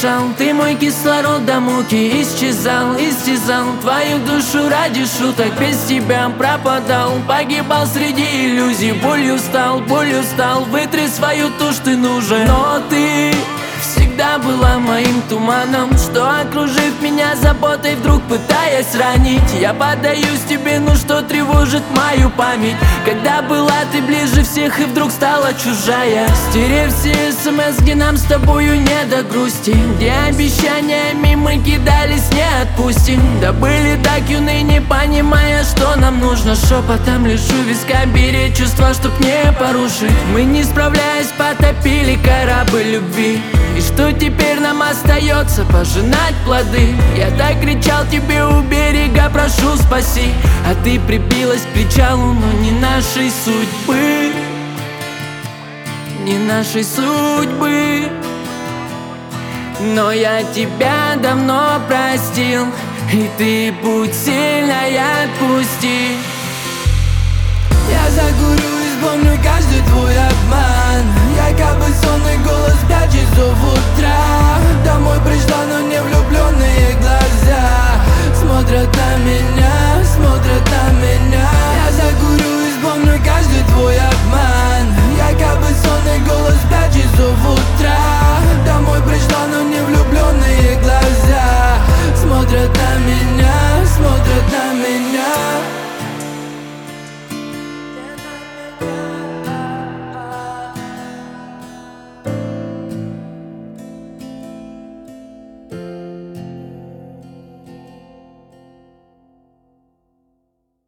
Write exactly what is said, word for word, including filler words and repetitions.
дышал, ты мой кислород до муки. Исчезал, истязал твою душу ради шуток. Без тебя пропадал, погибал среди иллюзий. Болью стал, болью стал, вытри свою тушь, ты нужен. Но ты всегда была моим туманом, что, окружив меня заботой, вдруг пытаясь ранить. Я поддаюсь тебе, ну что тревожит мою память? Когда была ты ближе всех и вдруг стала чужая. Стерев все смс, где нам с тобою не до грусти, где обещаниями мы кидались, не отпустим. Да были так юны, не понимая, что нам нужно. Шепотом лишь у виска беречь чувства, чтоб не порушить. Мы, не справляясь, потопили корабль любви. И что теперь нам остается? Пожинать плоды. Я так кричал тебе у берега, прошу спаси, а ты прибилась к причалу, но не нашей судьбы, не нашей судьбы. Но я тебя давно простил, и ты будь сильной, отпусти. Я закурю и вспомню каждый твой обман. Якобы сонный голос в пять часов утра.